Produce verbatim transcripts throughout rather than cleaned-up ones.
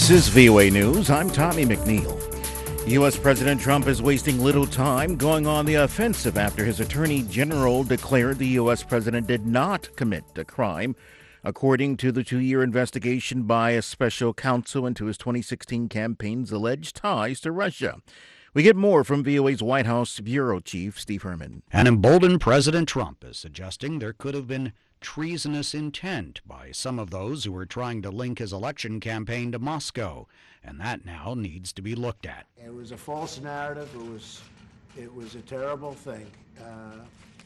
This is V O A News. I'm Tommy McNeil. U S. President Trump is wasting little time going on the offensive after his attorney general declared the U S president did not commit a crime, according to the two-year investigation by a special counsel into his twenty sixteen campaign's alleged ties to Russia. We get more from V O A's White House Bureau Chief Steve Herman. An emboldened President Trump is suggesting there could have been treasonous intent by some of those who were trying to link his election campaign to Moscow, and that now needs to be looked at. It was a false narrative. It was, it was a terrible thing. Uh,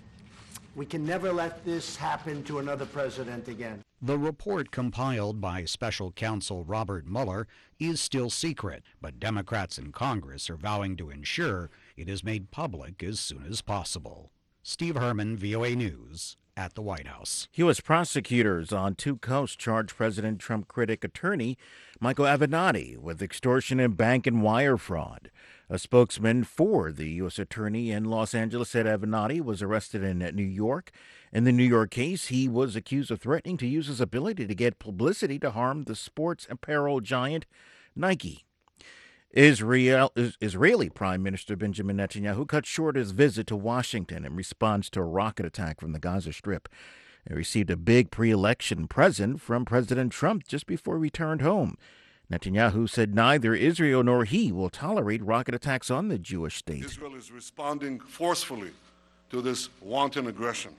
we can never let this happen to another president again. The report compiled by special counsel Robert Mueller is still secret, but Democrats in Congress are vowing to ensure it is made public as soon as possible. Steve Herman, V O A News, at the White House. U S prosecutors on two coasts charged President Trump critic attorney Michael Avenatti with extortion and bank and wire fraud. A spokesman for the U S attorney in Los Angeles said Avenatti was arrested in New York. In the New York case, he was accused of threatening to use his ability to get publicity to harm the sports apparel giant Nike. Israel, Israeli Prime Minister Benjamin Netanyahu cut short his visit to Washington in response to a rocket attack from the Gaza Strip. He received a big pre-election present from President Trump just before he returned home. Netanyahu said neither Israel nor he will tolerate rocket attacks on the Jewish state. Israel is responding forcefully to this wanton aggression.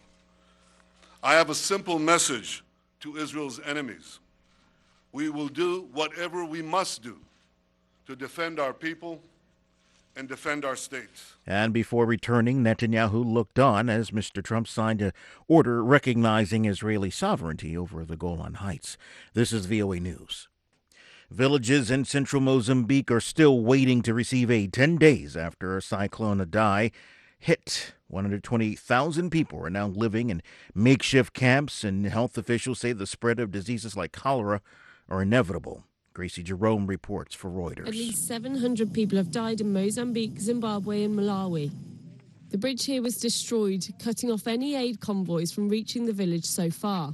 I have a simple message to Israel's enemies. We will do whatever we must do to defend our people and defend our state. And before returning, Netanyahu looked on as Mister Trump signed an order recognizing Israeli sovereignty over the Golan Heights. This is V O A News. Villages in central Mozambique are still waiting to receive aid ten days after a cyclone Idai hit. one hundred twenty thousand people are now living in makeshift camps, and health officials say the spread of diseases like cholera are inevitable. Gracie Jerome reports for Reuters. At least seven hundred people have died in Mozambique, Zimbabwe and Malawi. The bridge here was destroyed, cutting off any aid convoys from reaching the village so far.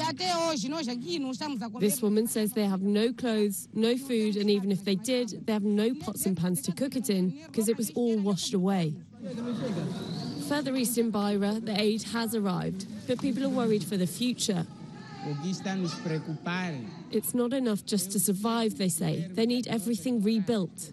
This woman says they have no clothes, no food, and even if they did, they have no pots and pans to cook it in because it was all washed away. Further east in Beira, the aid has arrived, but people are worried for the future. It's not enough just to survive, they say. They need everything rebuilt.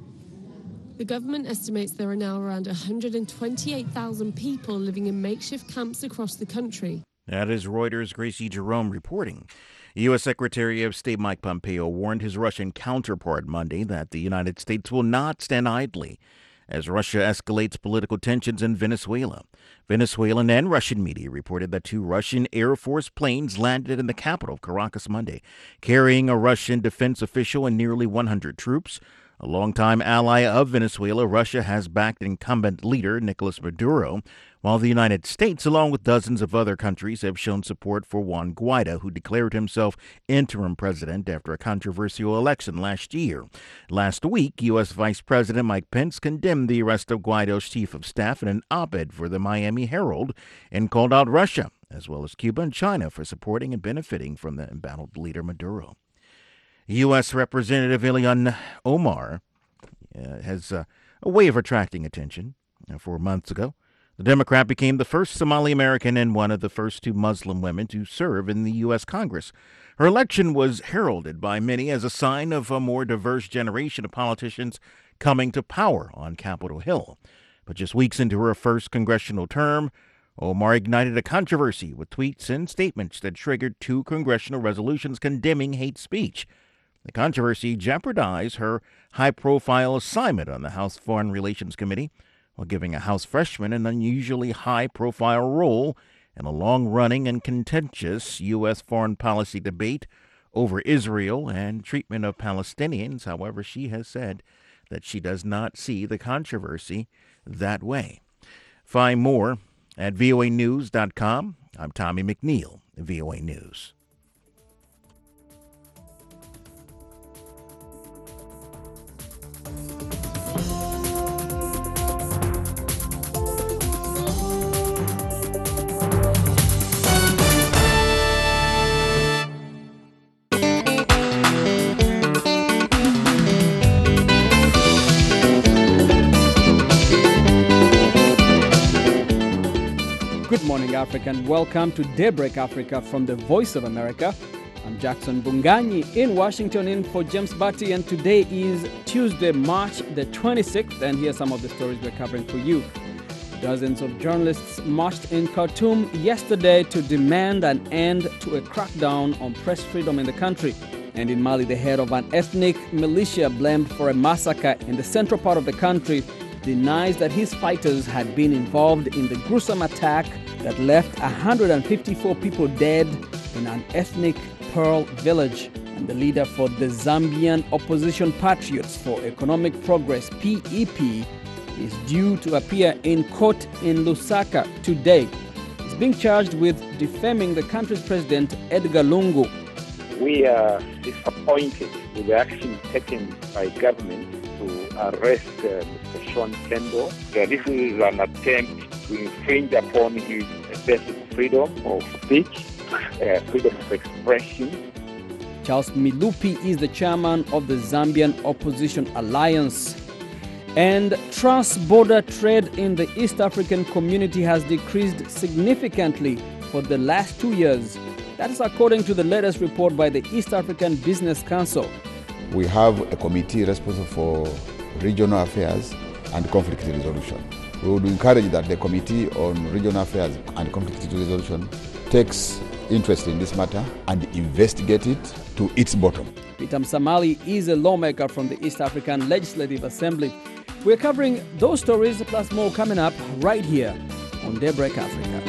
The government estimates there are now around one hundred twenty-eight thousand people living in makeshift camps across the country. That is Reuters' Gracie Jerome reporting. U S. Secretary of State Mike Pompeo warned his Russian counterpart Monday that the United States will not stand idly as Russia escalates political tensions in Venezuela. Venezuelan and Russian media reported that two Russian Air Force planes landed in the capital of Caracas Monday, carrying a Russian defense official and nearly one hundred troops. A longtime ally of Venezuela, Russia has backed incumbent leader Nicolas Maduro, while the United States, along with dozens of other countries, have shown support for Juan Guaido, who declared himself interim president after a controversial election last year. Last week, U S. Vice President Mike Pence condemned the arrest of Guaido's chief of staff in an op-ed for the Miami Herald and called out Russia, as well as Cuba and China, for supporting and benefiting from the embattled leader Maduro. U S. Representative Ilhan Omar uh, has uh, a way of attracting attention. Uh, four months ago, the Democrat became the first Somali American and one of the first two Muslim women to serve in the U S. Congress. Her election was heralded by many as a sign of a more diverse generation of politicians coming to power on Capitol Hill. But just weeks into her first congressional term, Omar ignited a controversy with tweets and statements that triggered two congressional resolutions condemning hate speech. The controversy jeopardized her high-profile assignment on the House Foreign Relations Committee, while giving a House freshman an unusually high-profile role in a long-running and contentious U S foreign policy debate over Israel and treatment of Palestinians. However, she has said that she does not see the controversy that way. Find more at V O A news dot com. I'm Tommy McNeil, V O A News. Africa, and welcome to Daybreak Africa from the Voice of America. I'm Jackson Bunganyi in Washington, in for James Batty, and today is Tuesday, March the twenty-sixth, and here are some of the stories we're covering for you. Dozens of journalists marched in Khartoum yesterday to demand an end to a crackdown on press freedom in the country. And in Mali, the head of an ethnic militia blamed for a massacre in the central part of the country denies that his fighters had been involved in the gruesome attack that left one hundred fifty-four people dead in an ethnic Pearl village. And the leader for the Zambian Opposition Patriots for Economic Progress, P E P, is due to appear in court in Lusaka today. He's being charged with defaming the country's president, Edgar Lungu. We are disappointed with the action taken by government to arrest uh, Mister Sean Kendo. Uh, this is an attempt to infringe upon his basic freedom of speech, uh, freedom of expression. Charles Milupi is the chairman of the Zambian Opposition Alliance. And trans-border trade in the East African community has decreased significantly for the last two years. That is according to the latest report by the East African Business Council. We have a committee responsible for regional affairs and conflict resolution. We would encourage that the Committee on Regional Affairs and Conflict Resolution takes interest in this matter and investigate it to its bottom. Peter Msamali is a lawmaker from the East African Legislative Assembly. We're covering those stories plus more coming up right here on Daybreak Africa.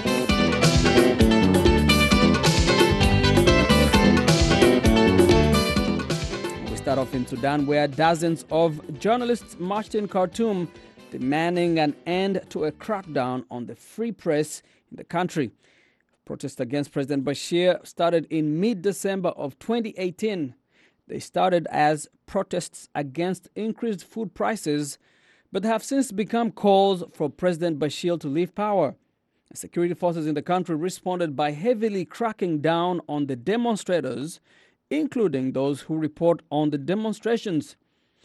We start off in Sudan, where dozens of journalists marched in Khartoum demanding an end to a crackdown on the free press in the country. Protests against President Bashir started in mid-December of twenty eighteen. They started as protests against increased food prices, but have since become calls for President Bashir to leave power. Security forces in the country responded by heavily cracking down on the demonstrators, including those who report on the demonstrations.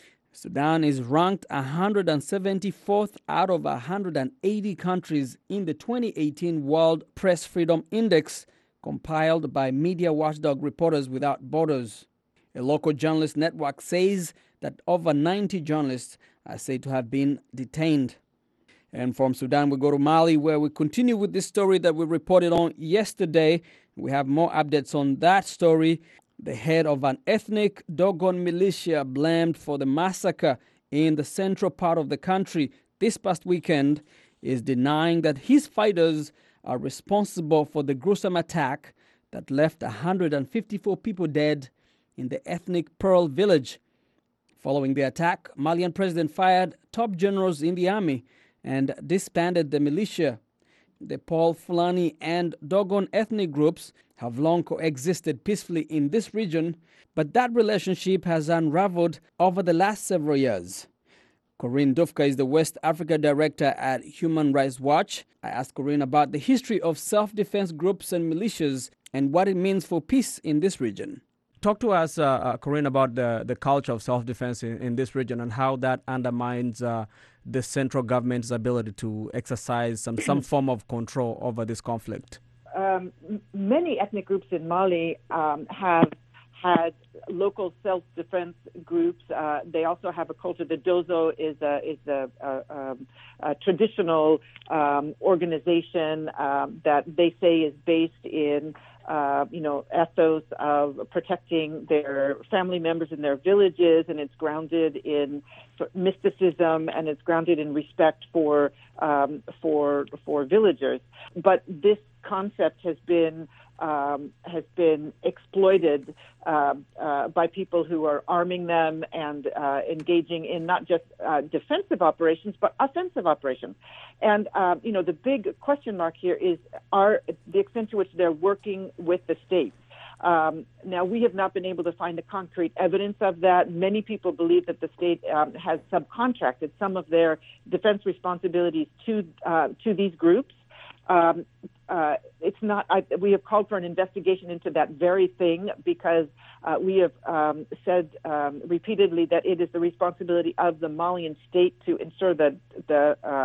Sudan is ranked one hundred seventy-fourth out of one hundred eighty countries in the twenty eighteen World Press Freedom Index, compiled by media watchdog Reporters Without Borders. A local journalist network says that over ninety journalists are said to have been detained. And from Sudan, we go to Mali, where we continue with this story that we reported on yesterday. We have more updates on that story. The head of an ethnic Dogon militia blamed for the massacre in the central part of the country this past weekend is denying that his fighters are responsible for the gruesome attack that left one hundred fifty-four people dead in the ethnic Pearl village. Following the attack, Malian president fired top generals in the army and disbanded the militia. The Paul Fulani and Dogon ethnic groups have long coexisted peacefully in this region, but that relationship has unraveled over the last several years. Corinne Dufka is the West Africa director at Human Rights Watch. I asked Corinne about the history of self-defense groups and militias and what it means for peace in this region. Talk to us, uh, uh, Corinne, about the, the culture of self-defense in, in this region and how that undermines uh, the central government's ability to exercise some, some form of control over this conflict. Um, many ethnic groups in Mali um, have had local self-defense groups. Uh, they also have a culture. The Dozo is a, is a, a, a traditional um, organization um, that they say is based in Uh, you know, ethos of protecting their family members in their villages, and it's grounded in mysticism and it's grounded in respect for um, for for villagers. But this concept has been um, has been exploited uh, uh, by people who are arming them and uh, engaging in not just uh, defensive operations but offensive operations. And uh, you know, the big question mark here is are the extent to which they're working with the state. Um, now, we have not been able to find the concrete evidence of that. Many people believe that the state um, has subcontracted some of their defense responsibilities to uh, to these groups. Um, uh, it's not. I, we have called for an investigation into that very thing because uh, we have um, said um, repeatedly that it is the responsibility of the Malian state to ensure that the uh,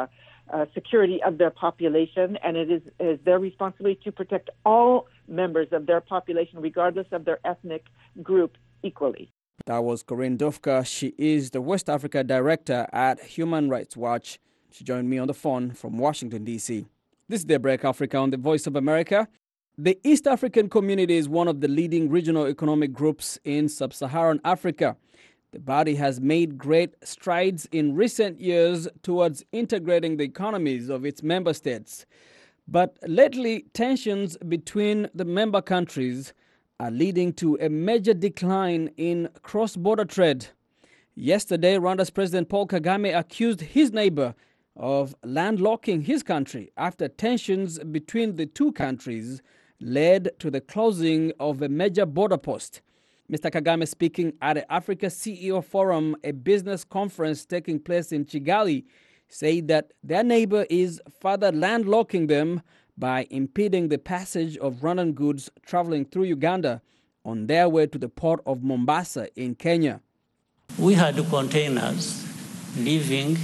uh, security of their population, and it is, is their responsibility to protect all members of their population, regardless of their ethnic group, equally. That was Corinne Dufka. She is the West Africa Director at Human Rights Watch. She joined me on the phone from Washington, D C. This is Daybreak Africa on the Voice of America. The East African Community is one of the leading regional economic groups in sub-Saharan Africa. The body has made great strides in recent years towards integrating the economies of its member states. But lately, tensions between the member countries are leading to a major decline in cross-border trade. Yesterday, Rwanda's President Paul Kagame accused his neighbor of landlocking his country after tensions between the two countries led to the closing of a major border post. Mister Kagame, speaking at the Africa C E O Forum, a business conference taking place in Kigali, said that their neighbor is further landlocking them by impeding the passage of Rwandan goods traveling through Uganda on their way to the port of Mombasa in Kenya. We had containers leaving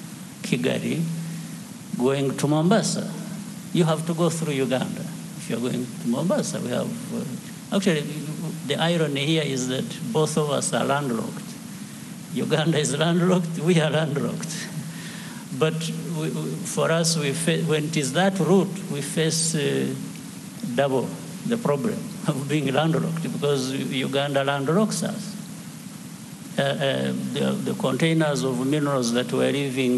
Kigali going to Mombasa. You have to go through Uganda if you're going to Mombasa. We have uh, actually the irony here is that both of us are landlocked. Uganda is landlocked, we are landlocked. But we, for us, we fa- when it is that route, we face uh, double the problem of being landlocked because Uganda landlocks us. Uh, uh, the, the containers of minerals that were leaving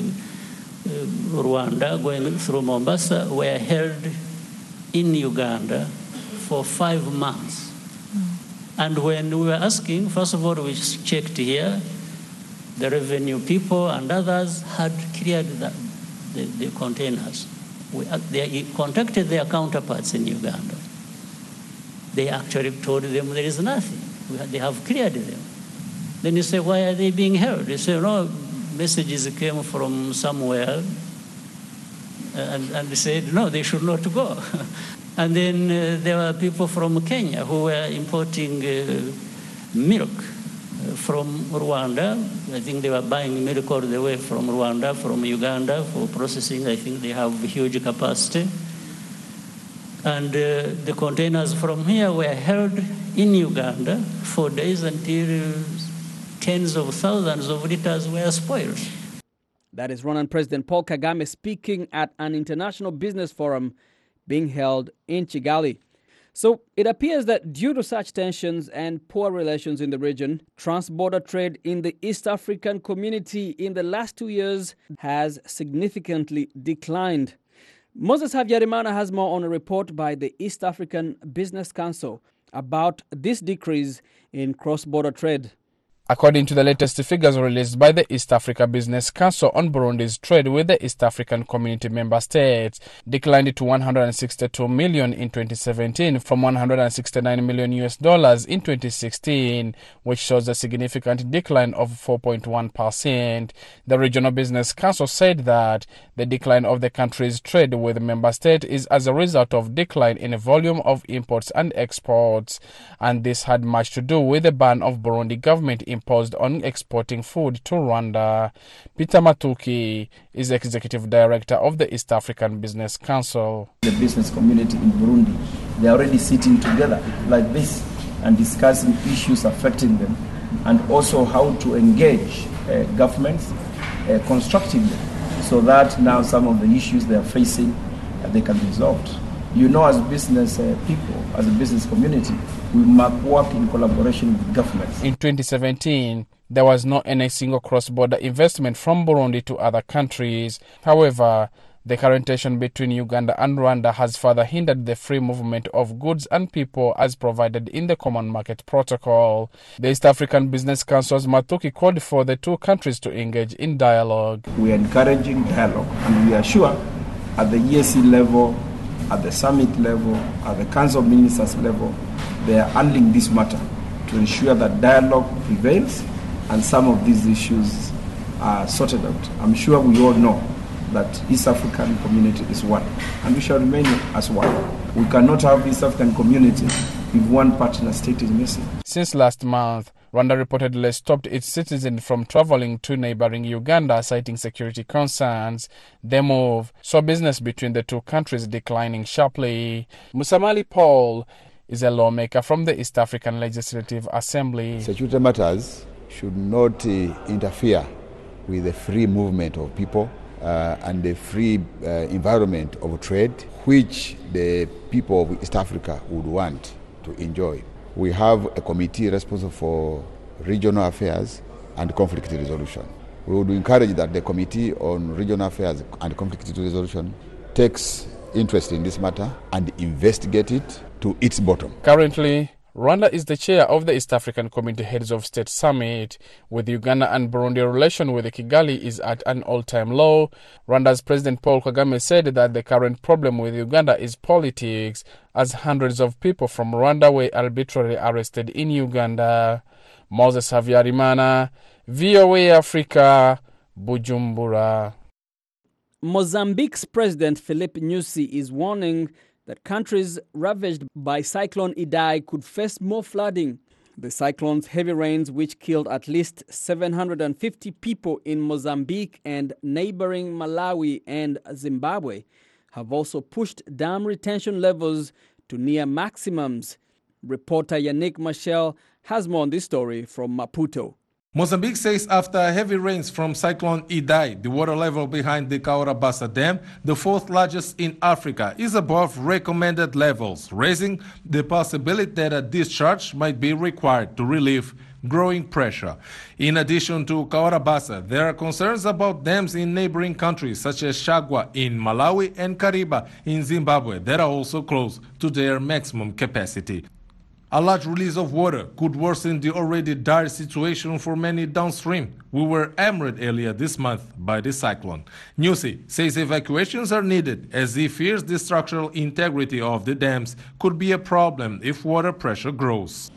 uh, uh, Rwanda going through Mombasa were held in Uganda for five months. And when we were asking, first of all, we checked here, the revenue people and others had cleared the, the, the containers. We, they contacted their counterparts in Uganda. They actually told them there is nothing. We had, they have cleared them. Then you say, why are they being held? They say, no, messages came from somewhere. And, and they said, no, they should not go. And then uh, there were people from Kenya who were importing uh, milk from Rwanda. I think they were buying milk all the way from Rwanda, from Uganda for processing. I think they have huge capacity. And uh, the containers from here were held in Uganda for days until tens of thousands of liters were spoiled. That is Rwandan President Paul Kagame speaking at an international business forum being held in Kigali. So it appears that due to such tensions and poor relations in the region, trans-border trade in the East African Community in the last two years has significantly declined. Moses Habyarimana has more on a report by the East African Business Council about this decrease in cross-border trade. According to the latest figures released by the East Africa Business Council on Burundi's trade with the East African Community member states, declined to one hundred sixty-two million in twenty seventeen from one hundred sixty-nine million U S dollars in twenty sixteen, which shows a significant decline of four point one percent. The Regional Business Council said that the decline of the country's trade with the member state is as a result of decline in the volume of imports and exports, and this had much to do with the ban of Burundi government imposed on exporting food to Rwanda. Peter Matuki is Executive Director of the East African Business Council. The business community in Burundi, they are already sitting together like this and discussing issues affecting them and also how to engage uh, governments uh, constructively so that now some of the issues they are facing, uh, they can be resolved. You know, as business uh, people, as a business community, we must work in collaboration with governments. In twenty seventeen, there was not any single cross-border investment from Burundi to other countries. However, the current tension between Uganda and Rwanda has further hindered the free movement of goods and people as provided in the Common Market Protocol. The East African Business Council's Matuki called for the two countries to engage in dialogue. We are encouraging dialogue, and we are sure at the E A C level, at the summit level, at the Council of Ministers level, they are handling this matter to ensure that dialogue prevails and some of these issues are sorted out. I'm sure we all know that East African community is one, and we shall remain as one. We cannot have East African community if one partner state is missing. Since last month, Rwanda reportedly stopped its citizens from traveling to neighboring Uganda, citing security concerns. The move saw business between the two countries declining sharply. Musamali Paul is a lawmaker from the East African Legislative Assembly. Security matters should not uh, interfere with the free movement of people uh, and the free uh, environment of trade, which the people of East Africa would want to enjoy. We have a committee responsible for regional affairs and conflict resolution. We would encourage that the Committee on Regional Affairs and Conflict Resolution takes interest in this matter and investigate it to its bottom. Currently, Rwanda is the chair of the East African Community Heads of State Summit. With Uganda and Burundi, relation with Kigali is at an all-time low. Rwanda's President Paul Kagame said that the current problem with Uganda is politics, as hundreds of people from Rwanda were arbitrarily arrested in Uganda. Moses Havyarimana, V O A Africa, Bujumbura. Mozambique's President Filipe Nyusi is warning that countries ravaged by Cyclone Idai could face more flooding. The cyclone's heavy rains, which killed at least seven hundred fifty people in Mozambique and neighboring Malawi and Zimbabwe, have also pushed dam retention levels to near maximums. Reporter Yannick Machel has more on this story from Maputo. Mozambique says after heavy rains from Cyclone Idai, the water level behind the Cahora Bassa Dam, the fourth largest in Africa, is above recommended levels, raising the possibility that a discharge might be required to relieve growing pressure. In addition to Cahora Bassa, there are concerns about dams in neighboring countries such as Chagwa in Malawi and Kariba in Zimbabwe that are also close to their maximum capacity. A large release of water could worsen the already dire situation for many downstream. We were hammered earlier this month by the cyclone. Nyusi says evacuations are needed as he fears the structural integrity of the dams could be a problem if water pressure grows.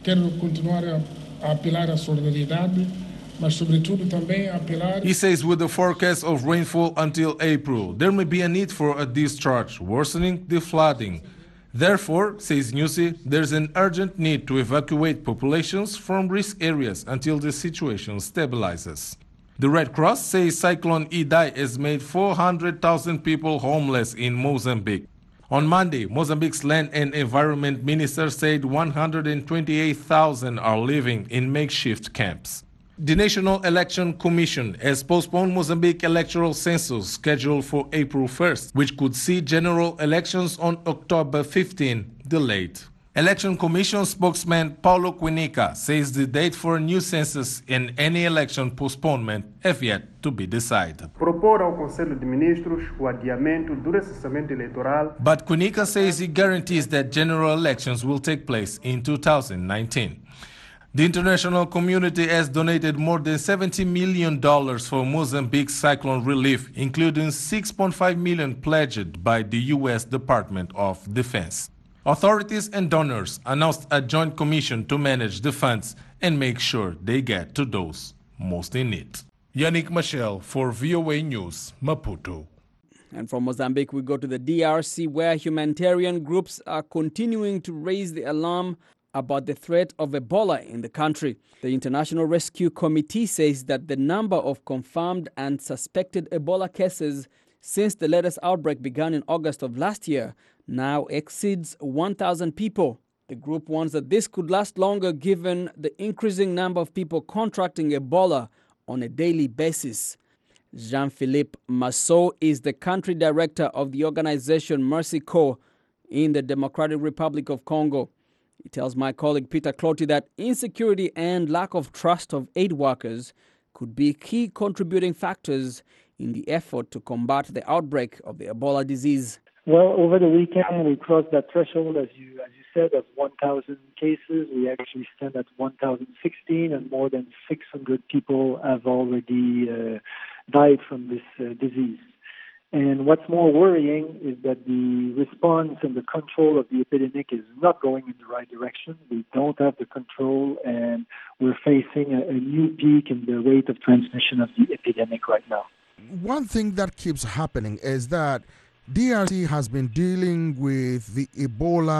He says with the forecast of rainfall until April, there may be a need for a discharge, worsening the flooding. Therefore, says Nyusi, there's an urgent need to evacuate populations from risk areas until the situation stabilizes. The Red Cross says Cyclone Idai has made four hundred thousand people homeless in Mozambique. On Monday, Mozambique's Land and Environment Minister said one hundred twenty-eight thousand are living in makeshift camps. The National Election Commission has postponed Mozambique electoral census scheduled for April first, which could see general elections on October fifteenth delayed. Election Commission spokesman Paulo Quinica says the date for a new census and any election postponement have yet to be decided. Propor ao Conselho de Ministros o adiamento do recenseamento eleitoral. But Quinica says he guarantees that general elections will take place in two thousand nineteen. The international community has donated more than seventy million dollars for Mozambique's cyclone relief, including six point five million dollars pledged by the U S Department of Defense. Authorities and donors announced a joint commission to manage the funds and make sure they get to those most in need. Yannick Machel for V O A News, Maputo. And from Mozambique, we go to the D R C, where humanitarian groups are continuing to raise the alarm about the threat of Ebola in the country. The International Rescue Committee says that the number of confirmed and suspected Ebola cases since the latest outbreak began in August of last year now exceeds one thousand people. The group warns that this could last longer given the increasing number of people contracting Ebola on a daily basis. Jean-Philippe Massot is the country director of the organization Mercy Corps in the Democratic Republic of Congo. He tells my colleague Peter Clotty that insecurity and lack of trust of aid workers could be key contributing factors in the effort to combat the outbreak of the Ebola disease. Well, over the weekend, we crossed that threshold, as you as you said, of one thousand cases. We actually stand at one thousand sixteen, and more than six hundred people have already uh, died from this uh, disease. And what's more worrying is that the response and the control of the epidemic is not going in the right direction. We don't have the control, and we're facing a, a new peak in the rate of transmission of the epidemic right now. One thing that keeps happening is that D R C has been dealing with the Ebola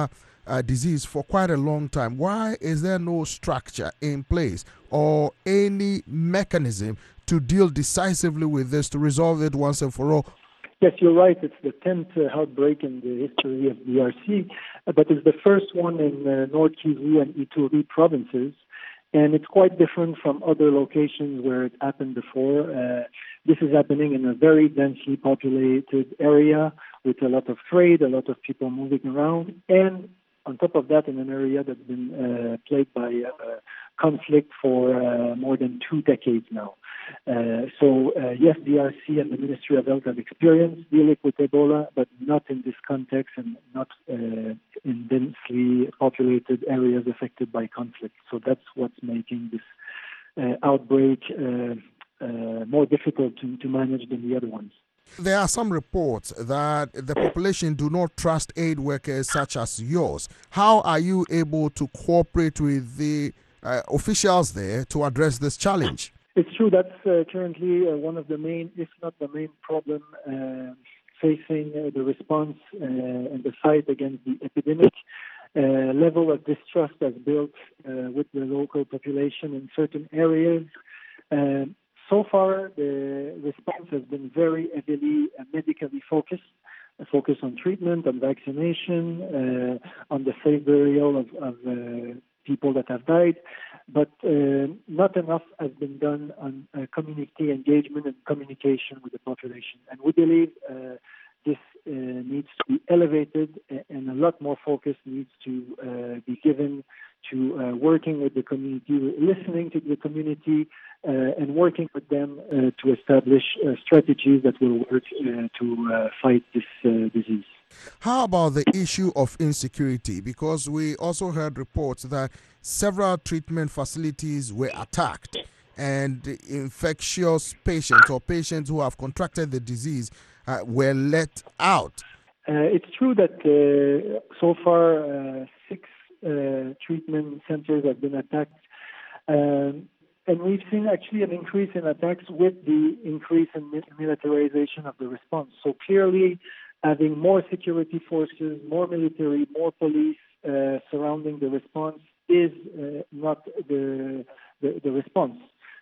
uh, disease for quite a long time. Why is there no structure in place or any mechanism to deal decisively with this, to resolve it once and for all? Yes, you're right. It's the tenth uh, outbreak in the history of D R C, uh, but it's the first one in uh, North Kivu and Ituri provinces. And it's quite different from other locations where it happened before. Uh, this is happening in a very densely populated area with a lot of trade, a lot of people moving around, and on top of that, in an area that's been uh, plagued by uh, conflict for uh, more than two decades now. Uh, so, uh, yes, D R C and the Ministry of Health have experience dealing with Ebola, but not in this context and not uh, in densely populated areas affected by conflict. So that's what's making this uh, outbreak uh, uh, more difficult to, to manage than the other ones. There are some reports that the population do not trust aid workers such as yours. How are you able to cooperate with the uh, officials there to address this challenge? It's true. That's uh, currently uh, one of the main, if not the main problem uh, facing uh, the response uh, and the fight against the epidemic. Uh, level of distrust has built uh, with the local population in certain areas. Uh, so far, the response has been very heavily uh, medically focused, a focus on treatment, on vaccination, uh, on the safe burial of, of uh, people that have died, but uh, not enough has been done on uh, community engagement and communication with the population. And we believe uh, this uh, needs to be elevated, and a lot more focus needs to uh, be given to uh, working with the community, listening to the community, uh, and working with them uh, to establish uh, strategies that will work uh, to uh, fight this uh, disease. How about the issue of insecurity? Because we also heard reports that several treatment facilities were attacked and infectious patients or patients who have contracted the disease uh, were let out. Uh, it's true that uh, so far uh, six uh, treatment centers have been attacked. Um, and we've seen actually an increase in attacks with the increase in militarization of the response. So clearly, having more security forces, more military, more police uh, surrounding the response is uh, not the, the, the response.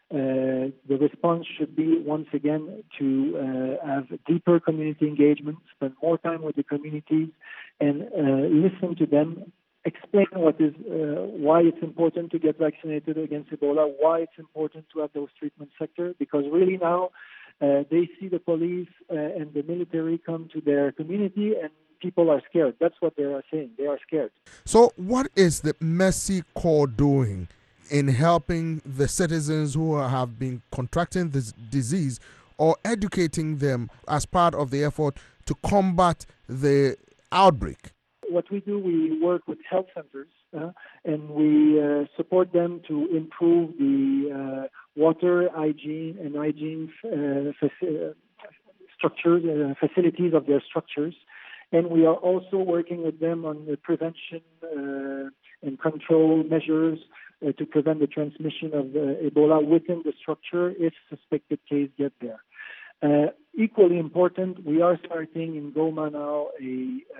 Uh, the response should be, once again, to uh, have deeper community engagement, spend more time with the communities, and uh, listen to them, explain what is, uh, why it's important to get vaccinated against Ebola, why it's important to have those treatment sectors, because really now, Uh, they see the police uh, and the military come to their community, and people are scared. That's what they are saying. They are scared. So what is the Mercy Corps doing in helping the citizens who have been contracting this disease, or educating them as part of the effort to combat the outbreak? What we do, we work with health centers uh, and we uh, support them to improve the uh, water hygiene and hygiene uh, faci- structures, uh, facilities of their structures. And we are also working with them on the prevention uh, and control measures uh, to prevent the transmission of uh, Ebola within the structure if suspected case get there. Uh, equally important, we are starting in Goma now a,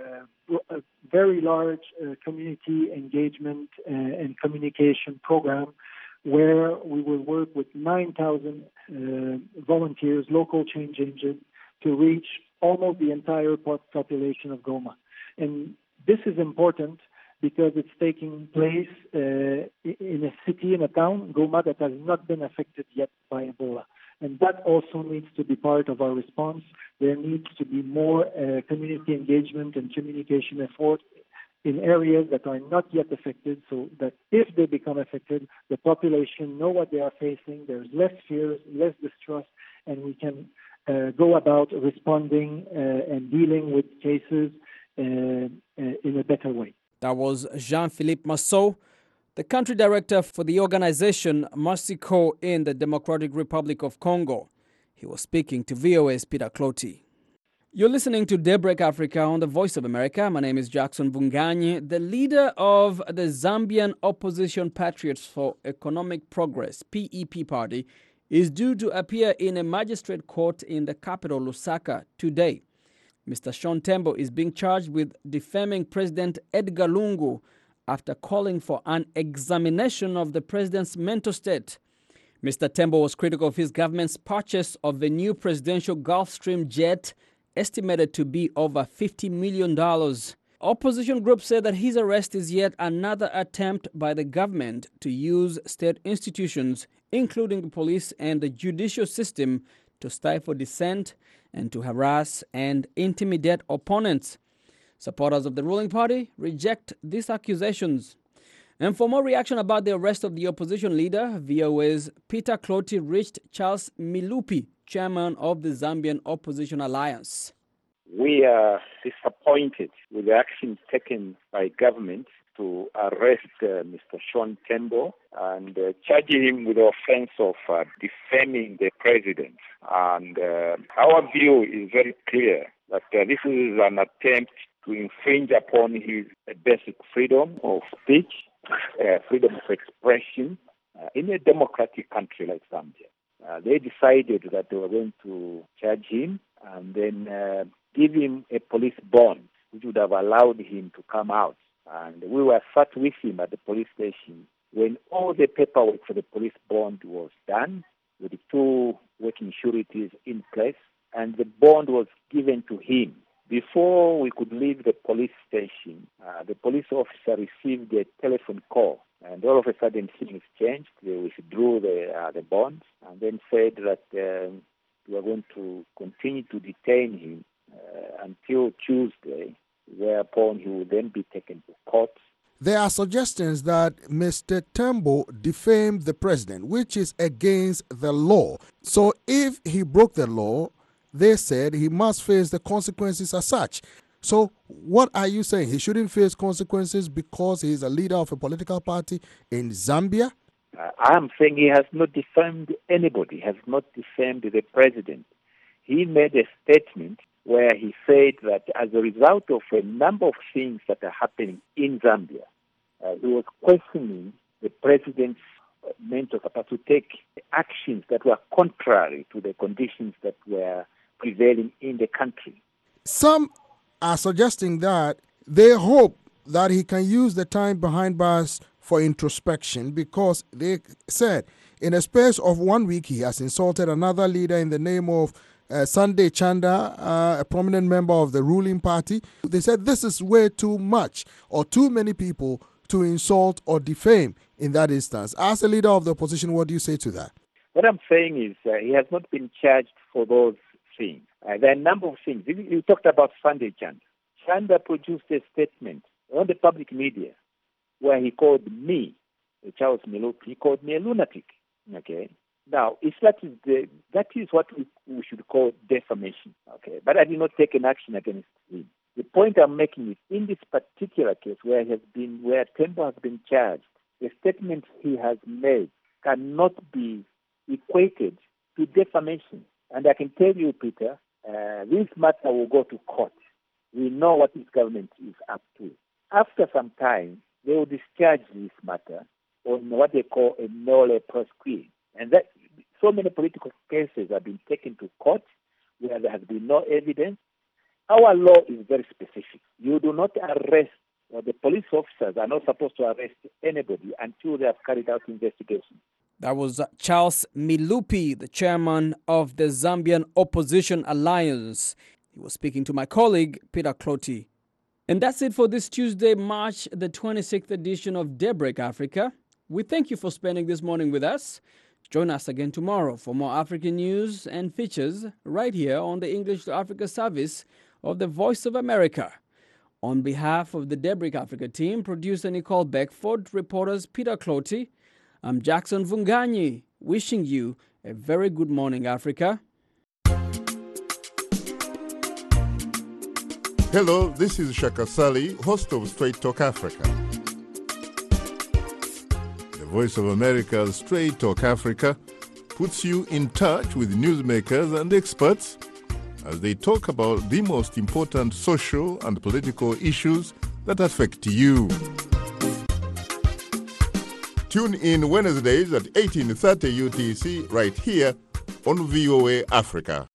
uh, a very large uh, community engagement uh, and communication program where we will work with nine thousand uh, volunteers, local change agents, to reach almost the entire population of Goma. And this is important because it's taking place uh, in a city, in a town, Goma, that has not been affected yet by Ebola. And that also needs to be part of our response. There needs to be more uh, community engagement and communication effort in areas that are not yet affected, so that if they become affected, the population know what they are facing, there's less fears, less distrust, and we can uh, go about responding uh, and dealing with cases uh, uh, in a better way. That was Jean-Philippe Masseau, the country director for the organization Mercy Corps in the Democratic Republic of Congo. He was speaking to V O A's Peter Clotty. You're listening to Daybreak Africa on the Voice of America. My name is Jackson Bunganyi. The leader of the Zambian Opposition Patriots for Economic Progress, P E P party, is due to appear in a magistrate court in the capital, Lusaka, today. Mister Sean Tembo is being charged with defaming President Edgar Lungu after calling for an examination of the president's mental state. Mister Tembo was critical of his government's purchase of the new presidential Gulfstream jet, estimated to be over fifty million dollars. Opposition groups say that his arrest is yet another attempt by the government to use state institutions, including the police and the judicial system, to stifle dissent and to harass and intimidate opponents. Supporters of the ruling party reject these accusations. And for more reaction about the arrest of the opposition leader, V O A's Peter Clotty reached Charles Milupi, chairman of the Zambian Opposition Alliance. We are disappointed with the action taken by government to arrest uh, Mister Sean Tembo and uh, charge him with the offense of uh, defaming the president. And uh, our view is very clear that uh, this is an attempt to infringe upon his uh, basic freedom of speech, uh, freedom of expression uh, in a democratic country like Zambia. Uh, they decided that they were going to charge him and then uh, give him a police bond, which would have allowed him to come out. And we were sat with him at the police station when all the paperwork for the police bond was done, with the two working sureties in place, and the bond was given to him. Before we could leave the police station, uh, the police officer received a telephone call, and all of a sudden things changed. They withdrew the uh, the bonds and then said that uh, we are going to continue to detain him uh, until Tuesday, whereupon he will then be taken to court. There are suggestions that Mister Tembo defamed the president, which is against the law. So if he broke the law, they said he must face the consequences as such. So what are you saying? He shouldn't face consequences because he's a leader of a political party in Zambia? Uh, I am saying he has not defamed anybody, has not defamed the president. He made a statement where he said that as a result of a number of things that are happening in Zambia, uh, he was questioning the president's mental capacity to take actions that were contrary to the conditions that were prevailing in the country. Some are suggesting that they hope that he can use the time behind bars for introspection, because they said in a space of one week he has insulted another leader in the name of uh, Sunday Chanda, uh, a prominent member of the ruling party. They said this is way too much or too many people to insult or defame in that instance. As a leader of the opposition, what do you say to that? What I'm saying is uh, he has not been charged for those things. Uh, there are a number of things. You, you talked about Sunday Chanda. Chanda produced a statement on the public media where he called me, Charles Milupi, he called me a lunatic. Okay. Now, if that is the that is what we, we should call defamation. Okay. But I did not take an action against him. The point I'm making is, in this particular case where he has been, where Tembo has been charged, the statement he has made cannot be equated to defamation. And I can tell you, Peter, uh, this matter will go to court. We know what this government is up to. After some time, they will discharge this matter on what they call a nolle prosequi. And that so many political cases have been taken to court where there has been no evidence. Our law is very specific. You do not arrest, or the police officers are not supposed to arrest anybody until they have carried out investigation. That was Charles Milupi, the chairman of the Zambian Opposition Alliance. He was speaking to my colleague, Peter Clotty. And that's it for this Tuesday, March the twenty-sixth edition of Daybreak Africa. We thank you for spending this morning with us. Join us again tomorrow for more African news and features right here on the English to Africa service of the Voice of America. On behalf of the Daybreak Africa team, producer Nicole Beckford, reporters Peter Clotty, I'm Jackson Vunganyi, wishing you a very good morning, Africa. Hello, this is Shaka Sali, host of Straight Talk Africa. The Voice of America's Straight Talk Africa puts you in touch with newsmakers and experts as they talk about the most important social and political issues that affect you. Tune in Wednesdays at eighteen thirty U T C right here on V O A Africa.